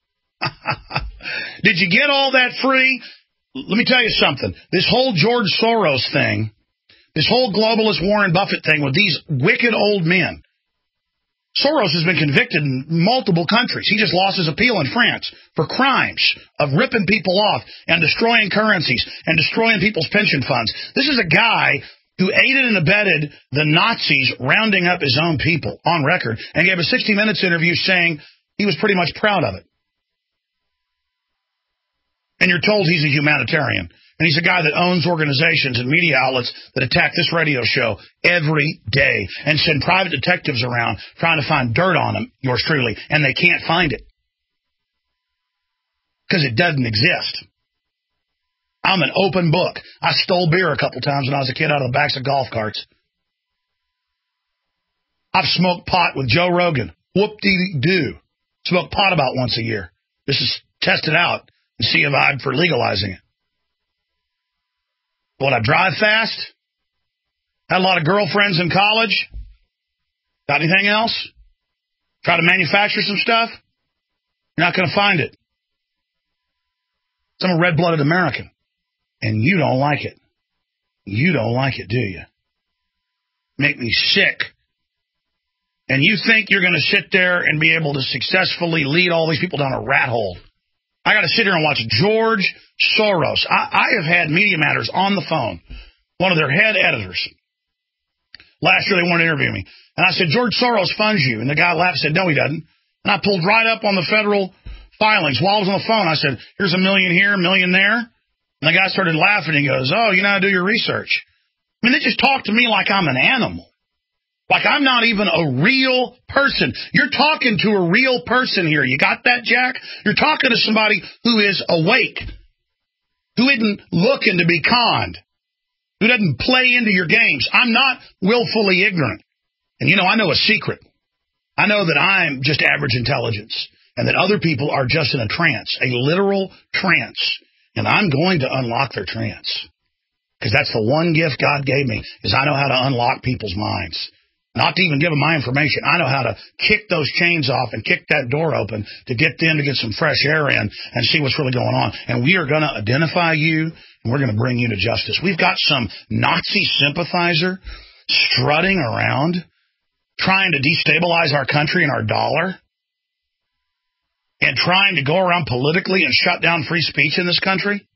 Did you get all that free? Let me tell you something. This whole George Soros thing, this whole globalist Warren Buffett thing with these wicked old men, Soros has been convicted in multiple countries. He just lost his appeal in France for crimes of ripping people off and destroying currencies and destroying people's pension funds. This is a guy who aided and abetted the Nazis rounding up his own people on record and gave a 60 Minutes interview saying he was pretty much proud of it. And you're told he's a humanitarian. And he's a guy that owns organizations and media outlets that attack this radio show every day and send private detectives around trying to find dirt on him, yours truly, and they can't find it. Because it doesn't exist. I'm an open book. I stole beer a couple times when I was a kid out of the backs of golf carts. I've smoked pot with Joe Rogan. Whoop-dee-doo. Smoke pot about once a year. This is test it out and see if I'm for legalizing it. Would I drive fast? Had a lot of girlfriends in college? Got anything else? Try to manufacture some stuff? You're not going to find it. I'm a red-blooded American. And you don't like it. You don't like it, do you? Make me sick. And you think you're going to sit there and be able to successfully lead all these people down a rat hole. I got to sit here and watch George Soros. I have had Media Matters on the phone, one of their head editors. Last year they wanted to interview me. And I said, George Soros funds you. And the guy laughed and said, no, he doesn't. And I pulled right up on the federal filings. While I was on the phone, I said, here's $1 million here, $1 million there. And the guy started laughing. He goes, oh, you know how to do your research. I mean, they just talk to me like I'm an animal. Like I'm not even a real person. You're talking to a real person here. You got that, Jack? You're talking to somebody who is awake, who isn't looking to be conned, who doesn't play into your games. I'm not willfully ignorant. And, you know, I know a secret. I know that I'm just average intelligence and that other people are just in a trance, a literal trance. And I'm going to unlock their trance because that's the one gift God gave me is I know how to unlock people's minds. Not to even give them my information. I know how to kick those chains off and kick that door open to get them to get some fresh air in and see what's really going on. And we are going to identify you, and we're going to bring you to justice. We've got some Nazi sympathizer strutting around trying to destabilize our country and our dollar and trying to go around politically and shut down free speech in this country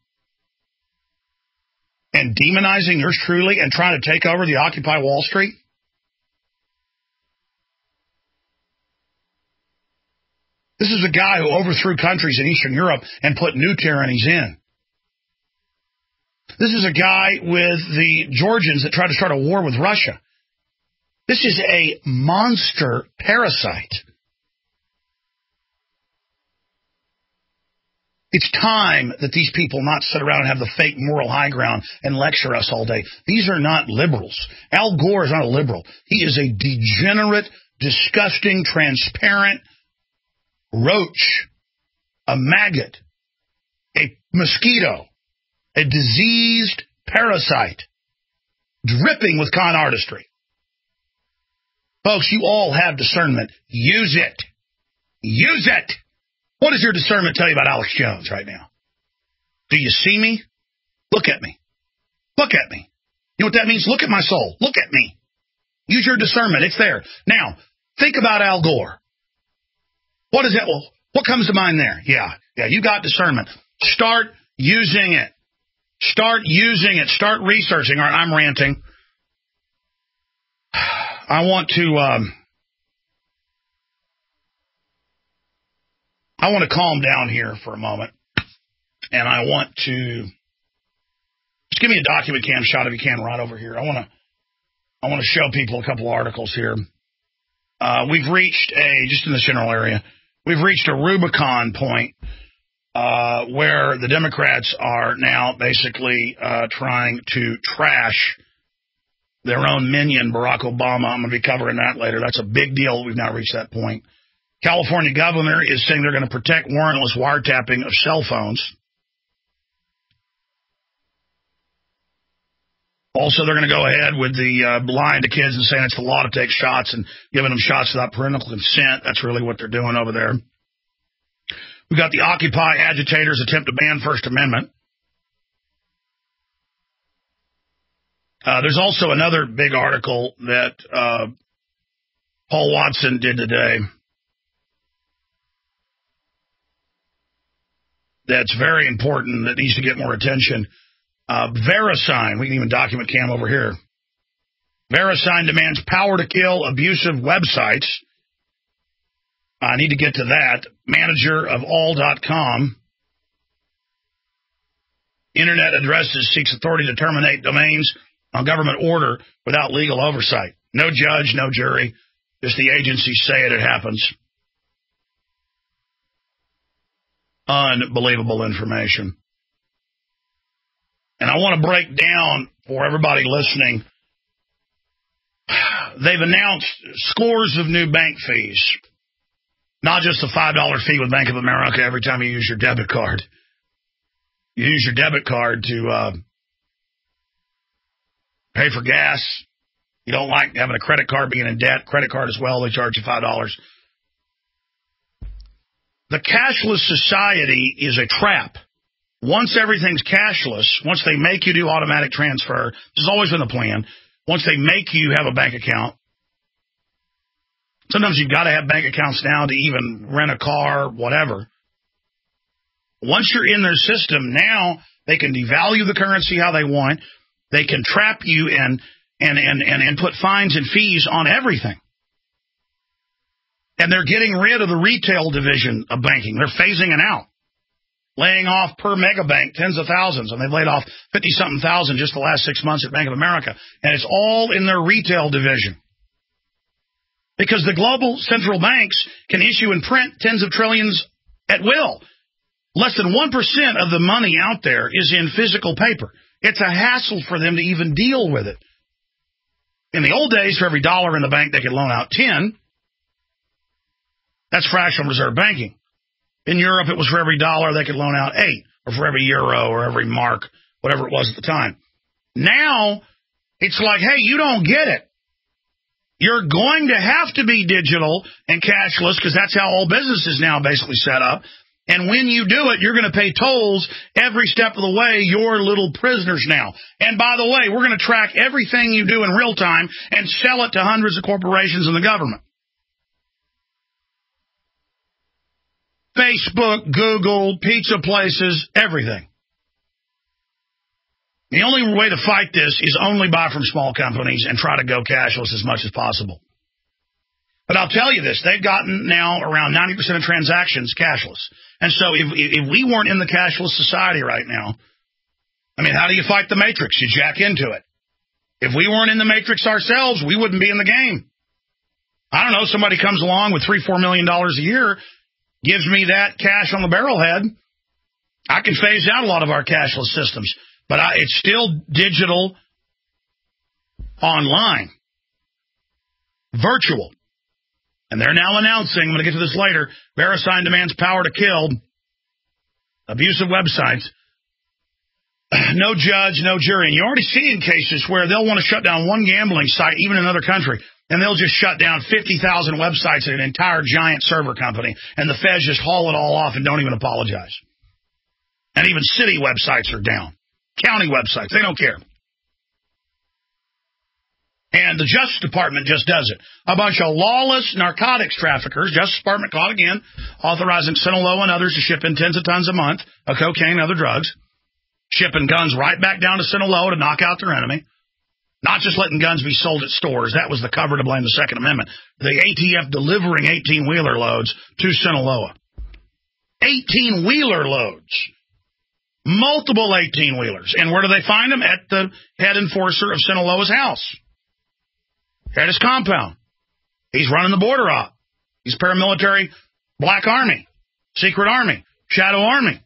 and demonizing yours truly and trying to take over the Occupy Wall Street. This is a guy who overthrew countries in Eastern Europe and put new tyrannies in. This is a guy with the Georgians that tried to start a war with Russia. This is a monster parasite. It's time that these people not sit around and have the fake moral high ground and lecture us all day. These are not liberals. Al Gore is not a liberal. He is a degenerate, disgusting, transparent roach, a maggot, a mosquito, a diseased parasite, dripping with con artistry. Folks, you all have discernment. Use it. Use it. What does your discernment tell you about Alex Jones right now? Do you see me? Look at me. Look at me. You know what that means? Look at my soul. Look at me. Use your discernment. It's there. Now, think about Al Gore. What is that? Well, what comes to mind there? Yeah, you got discernment. Start using it. Start using it. Start researching. All right, I'm ranting. I want to calm down here for a moment, and I want to just give me a document cam shot if you can right over here. I want to show people a couple articles here. We've reached just in this general area, we've reached a Rubicon point where the Democrats are now basically trying to trash their own minion, Barack Obama. I'm going to be covering that later. That's a big deal. We've now reached that point. California governor is saying they're going to protect warrantless wiretapping of cell phones. Also, they're going to go ahead with the lying to kids and saying it's the law to take shots and giving them shots without parental consent. That's really what they're doing over there. We've got the Occupy agitators attempt to ban First Amendment. There's also another big article that Paul Watson did today that's very important, that needs to get more attention. VeriSign, we can even document cam over here. VeriSign demands power to kill abusive websites. I need to get to that. Manager of all.com Internet addresses seeks authority to terminate domains on government order without legal oversight. No judge, no jury. Just the agencies say it happens. Unbelievable information. And I want to break down for everybody listening. They've announced scores of new bank fees. Not just the $5 fee with Bank of America every time you use your debit card. You use your debit card to pay for gas. You don't like having a credit card being in debt. Credit card as well, they charge you $5. The cashless society is a trap. Once everything's cashless, once they make you do automatic transfer, this has always been the plan. Once they make you have a bank account, sometimes you've got to have bank accounts now to even rent a car, whatever. Once you're in their system, now they can devalue the currency how they want. They can trap you and put fines and fees on everything. And they're getting rid of the retail division of banking. They're phasing it out. Laying off per mega bank tens of thousands, and they've laid off 50-something thousand just the last 6 months at Bank of America. And it's all in their retail division. Because the global central banks can issue and print tens of trillions at will. Less than 1% of the money out there is in physical paper. It's a hassle for them to even deal with it. In the old days, for every dollar in the bank, they could loan out 10. That's fractional reserve banking. In Europe, it was for every dollar they could loan out 8, or for every euro or every mark, whatever it was at the time. Now, it's like, hey, you don't get it. You're going to have to be digital and cashless because that's how all business is now basically set up. And when you do it, you're going to pay tolls every step of the way. You're little prisoners now. And by the way, we're going to track everything you do in real time and sell it to hundreds of corporations and the government. Facebook, Google, pizza places, everything. The only way to fight this is only buy from small companies and try to go cashless as much as possible. But I'll tell you this, they've gotten now around 90% of transactions cashless. And so if we weren't in the cashless society right now, I mean, how do you fight the matrix? You jack into it. If we weren't in the matrix ourselves, we wouldn't be in the game. I don't know, somebody comes along with $3-4 million a year, gives me that cash on the barrelhead, I can phase out a lot of our cashless systems. But it's still digital, online, virtual. And they're now announcing, I'm going to get to this later, VeriSign demands power to kill abusive websites. No judge, no jury. And you're already seeing cases where they'll want to shut down one gambling site, even in another country, and they'll just shut down 50,000 websites at an entire giant server company, and the feds just haul it all off and don't even apologize. And even city websites are down. County websites, they don't care. And the Justice Department just does it. A bunch of lawless narcotics traffickers, Justice Department caught again, authorizing Sinaloa and others to ship in tens of tons a month of cocaine and other drugs, shipping guns right back down to Sinaloa to knock out their enemy, not just letting guns be sold at stores. That was the cover to blame the Second Amendment. The ATF delivering 18-wheeler loads to Sinaloa. 18-wheeler loads. Multiple 18-wheelers. And where do they find them? At the head enforcer of Sinaloa's house. At his compound. He's running the border op. He's paramilitary Black Army, Secret Army, Shadow Army.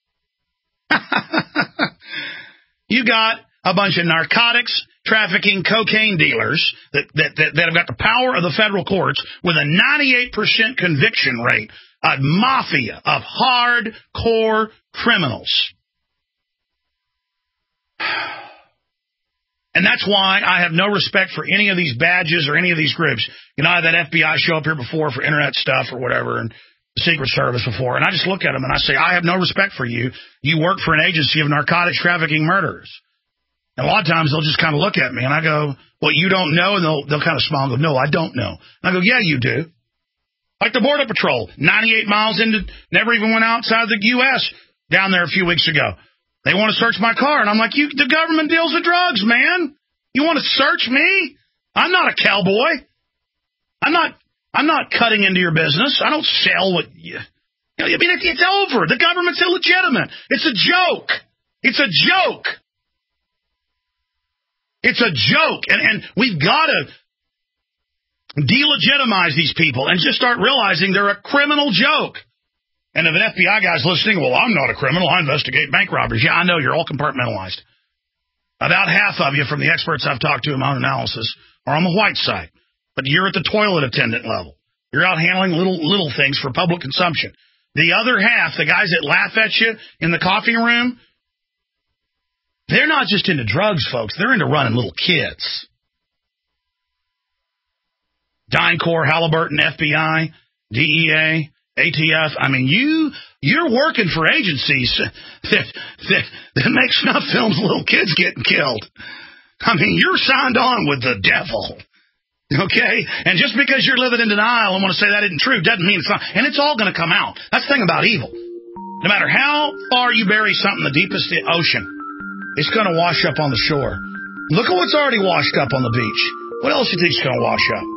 You got a bunch of narcotics trafficking cocaine dealers that have got the power of the federal courts with a 98% conviction rate, a mafia of hardcore criminals. And that's why I have no respect for any of these badges or any of these groups. You know, I had that FBI show up here before for internet stuff or whatever, and the Secret Service before, and I just look at them and I say, I have no respect for you. You work for an agency of narcotics trafficking murderers. And a lot of times they'll just kind of look at me, and I go, well, you don't know? And they'll kind of smile and go, no, I don't know. And I go, yeah, you do. Like the Border Patrol, 98 miles into, never even went outside the U.S. down there a few weeks ago. They want to search my car, and I'm like, the government deals with drugs, man. You want to search me? I'm not a cowboy. I'm not cutting into your business. I don't sell what you... I mean, it's over. The government's illegitimate. It's a joke. It's a joke. It's a joke. And we've got to delegitimize these people and just start realizing they're a criminal joke. And if an FBI guy's listening, well, I'm not a criminal. I investigate bank robberies. Yeah, I know. You're all compartmentalized. About half of you, from the experts I've talked to in my own analysis, are on the white side. But you're at the toilet attendant level. You're out handling little things for public consumption. The other half, the guys that laugh at you in the coffee room, they're not just into drugs, folks. They're into running little kids. DynCorp, Halliburton, FBI, DEA, ATF. I mean, you're working for agencies that make snuff films of little kids getting killed. I mean, you're signed on with the devil. Okay? And just because you're living in denial and want to say that isn't true doesn't mean it's not. And it's all going to come out. That's the thing about evil. No matter how far you bury something in the deepest ocean, it's going to wash up on the shore. Look at what's already washed up on the beach. What else do you think is going to wash up?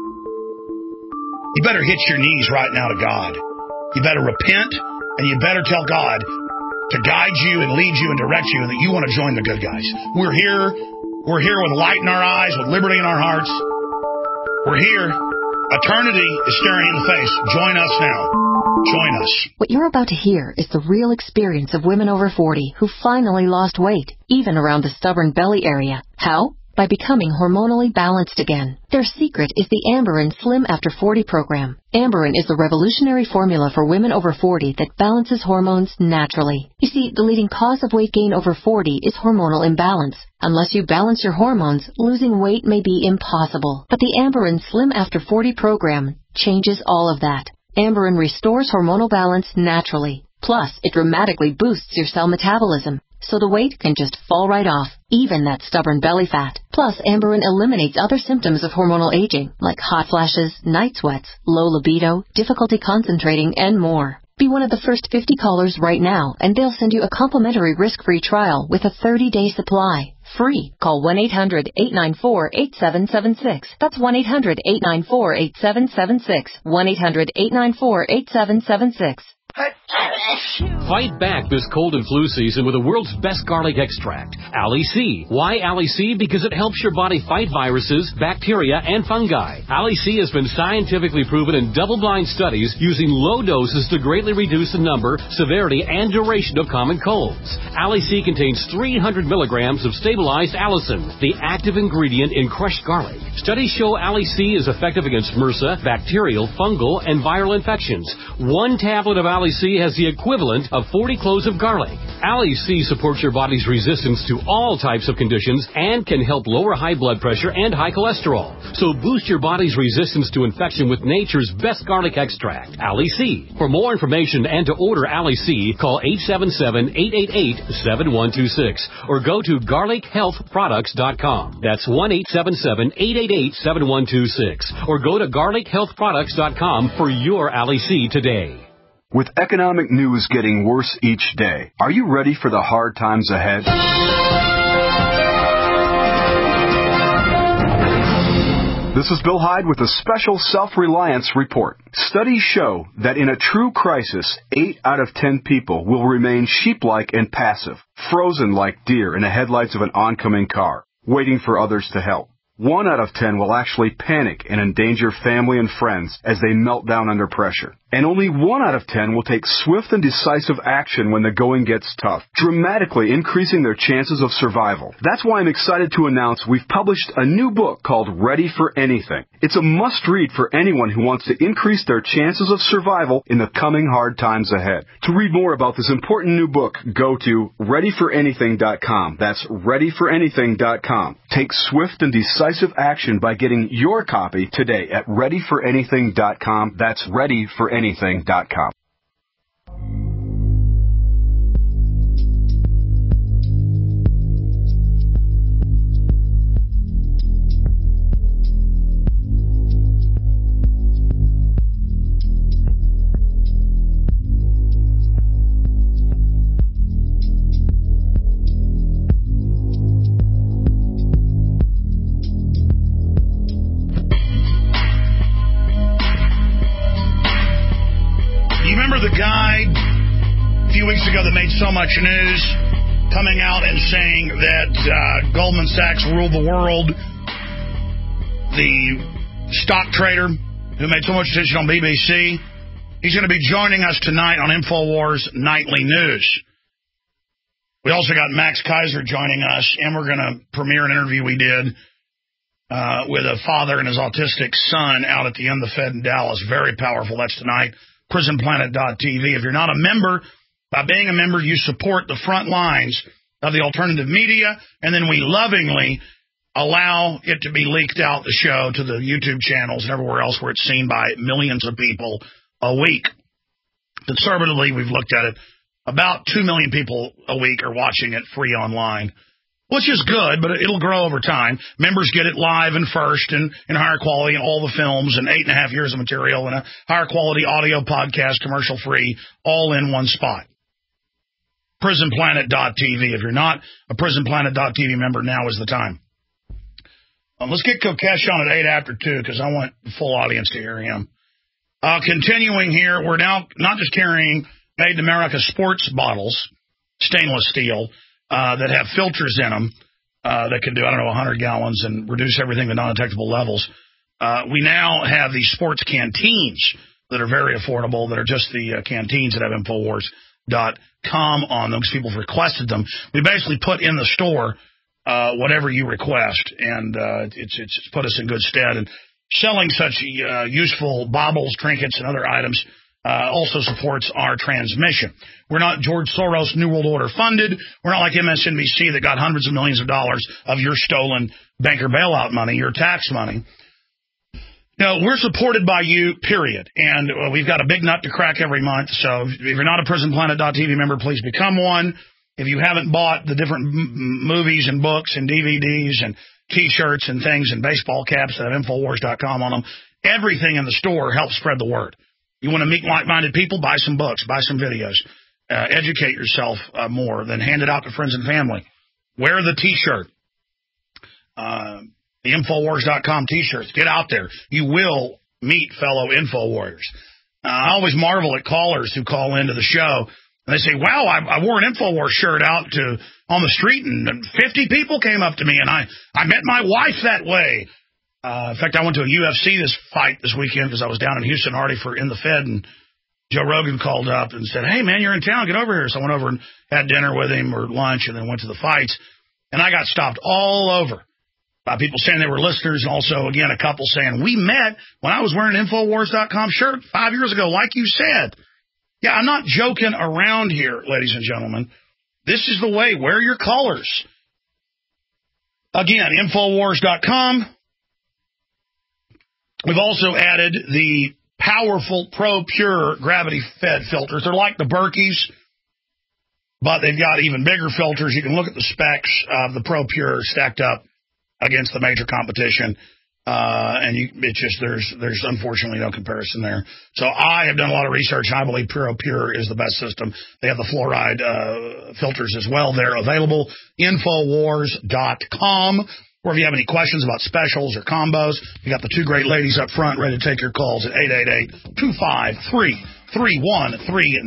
You better hit your knees right now to God. You better repent, and you better tell God to guide you and lead you and direct you, and that you want to join the good guys. We're here with light in our eyes, with liberty in our hearts. We're here. Eternity is staring in the face. Join us now. Join us. What you're about to hear is the real experience of women over 40 who finally lost weight, even around the stubborn belly area. How? By becoming hormonally balanced again. Their secret is the Amberen Slim After 40 program. Amberen is the revolutionary formula for women over 40 that balances hormones naturally. You see, the leading cause of weight gain over 40 is hormonal imbalance. Unless you balance your hormones, losing weight may be impossible. But the Amberen Slim After 40 program changes all of that. Amberen restores hormonal balance naturally. Plus, it dramatically boosts your cell metabolism, so the weight can just fall right off, even that stubborn belly fat. Plus, Amberen eliminates other symptoms of hormonal aging, like hot flashes, night sweats, low libido, difficulty concentrating, and more. Be one of the first 50 callers right now, and they'll send you a complimentary risk-free trial with a 30-day supply. Free. Call 1-800-894-8776. That's 1-800-894-8776. 1-800-894-8776. Fight back this cold and flu season with the world's best garlic extract, Ali C. Why Ali C? Because it helps your body fight viruses, bacteria, and fungi. Ali C has been scientifically proven in double-blind studies using low doses to greatly reduce the number, severity, and duration of common colds. Ali C contains 300 milligrams of stabilized allicin, the active ingredient in crushed garlic. Studies show Ali C is effective against MRSA, bacterial, fungal, and viral infections. One tablet of Ali C has the equivalent of 40 cloves of garlic. Ali C supports your body's resistance to all types of conditions and can help lower high blood pressure and high cholesterol. So boost your body's resistance to infection with nature's best garlic extract, Ali C. For more information and to order Ali C, call 877-888-7126 or go to garlichealthproducts.com. That's 1-877-888-7126 or go to garlichealthproducts.com for your Ali C today. With economic news getting worse each day, are you ready for the hard times ahead? This is Bill Hyde with a special self-reliance report. Studies show that in a true crisis, 8 out of 10 people will remain sheep-like and passive, frozen like deer in the headlights of an oncoming car, waiting for others to help. 1 out of 10 will actually panic and endanger family and friends as they melt down under pressure. And only 1 out of 10 will take swift and decisive action when the going gets tough, dramatically increasing their chances of survival. That's why I'm excited to announce we've published a new book called Ready for Anything. It's a must-read for anyone who wants to increase their chances of survival in the coming hard times ahead. To read more about this important new book, go to readyforanything.com. That's readyforanything.com. Take swift and decisive action by getting your copy today at readyforanything.com. That's readyforanything.com. The guy a few weeks ago that made so much news coming out and saying that Goldman Sachs ruled the world. The stock trader who made so much attention on BBC, he's going to be joining us tonight on InfoWars Nightly News. We also got Max Kaiser joining us, and we're going to premiere an interview we did with a father and his autistic son out at the End the Fed in Dallas. Very powerful. That's tonight. PrisonPlanet.tv. If you're not a member, by being a member, you support the front lines of the alternative media, and then we lovingly allow it to be leaked out the show to the YouTube channels and everywhere else where it's seen by millions of people a week. Conservatively, we've looked at it. About 2 million people a week are watching it free online, which is good, but it'll grow over time. Members get it live and first and in higher quality and all the films and 8.5 years of material and a higher quality audio podcast, commercial free, all in one spot. PrisonPlanet.tv. If you're not a PrisonPlanet.tv member, now is the time. Let's get Kokesh on at 8 after 2 because I want the full audience to hear him. Continuing here, we're now not just carrying Made in America sports bottles, stainless steel, that have filters in them that can do, 100 gallons and reduce everything to non-detectable levels. We now have these sports canteens that are very affordable, that are just the canteens that have Infowars.com on them because people have requested them. We basically put in the store whatever you request, and it's put us in good stead. And selling such useful baubles, trinkets, and other items also supports our transmission. We're not George Soros New World Order funded. We're not like MSNBC that got hundreds of millions of dollars of your stolen banker bailout money, your tax money. No, we're supported by you, period. And we've got a big nut to crack every month. So if you're not a PrisonPlanet.tv member, please become one. If you haven't bought the different movies and books and DVDs and T-shirts and things and baseball caps that have Infowars.com on them, everything in the store helps spread the word. You want to meet like-minded people? Buy some books, buy some videos. Educate yourself more, then hand it out to friends and family. Wear the T-shirt. The Infowars.com T-shirts. Get out there. You will meet fellow InfoWarriors. I always marvel at callers who call into the show. And they say, wow, I wore an InfoWars shirt out on the street, and 50 people came up to me, and I met my wife that way. In fact, I went to a UFC fight this weekend because I was down in Houston already for In the Fed, and Joe Rogan called up and said, hey, man, you're in town. Get over here. So I went over and had dinner with him or lunch and then went to the fights. And I got stopped all over by people saying they were listeners, and also, again, a couple saying, we met when I was wearing an Infowars.com shirt 5 years ago, like you said. Yeah, I'm not joking around here, ladies and gentlemen. This is the way. Wear your colors. Again, Infowars.com. We've also added the powerful Pro Pure gravity-fed filters. They're like the Berkeys, but they've got even bigger filters. You can look at the specs of the Pro Pure stacked up against the major competition. There's unfortunately no comparison there. So I have done a lot of research, and I believe Pro Pure is the best system. They have the fluoride filters as well. They're available. Infowars.com. Or if you have any questions about specials or combos, you got the two great ladies up front ready to take your calls at 888-253-3139,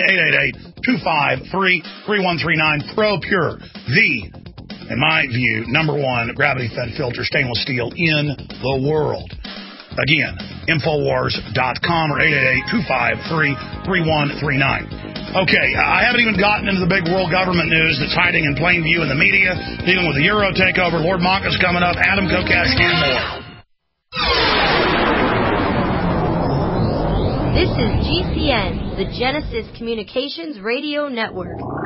888-253-3139. Pro Pure, in my view, #1 gravity-fed filter stainless steel in the world. Again, Infowars.com or 888-253-3139. Okay, I haven't even gotten into the big world government news that's hiding in plain view in the media, dealing with the Euro takeover. Lord Monka's coming up, Adam Kokesh, and more. This is GCN, the Genesis Communications Radio Network.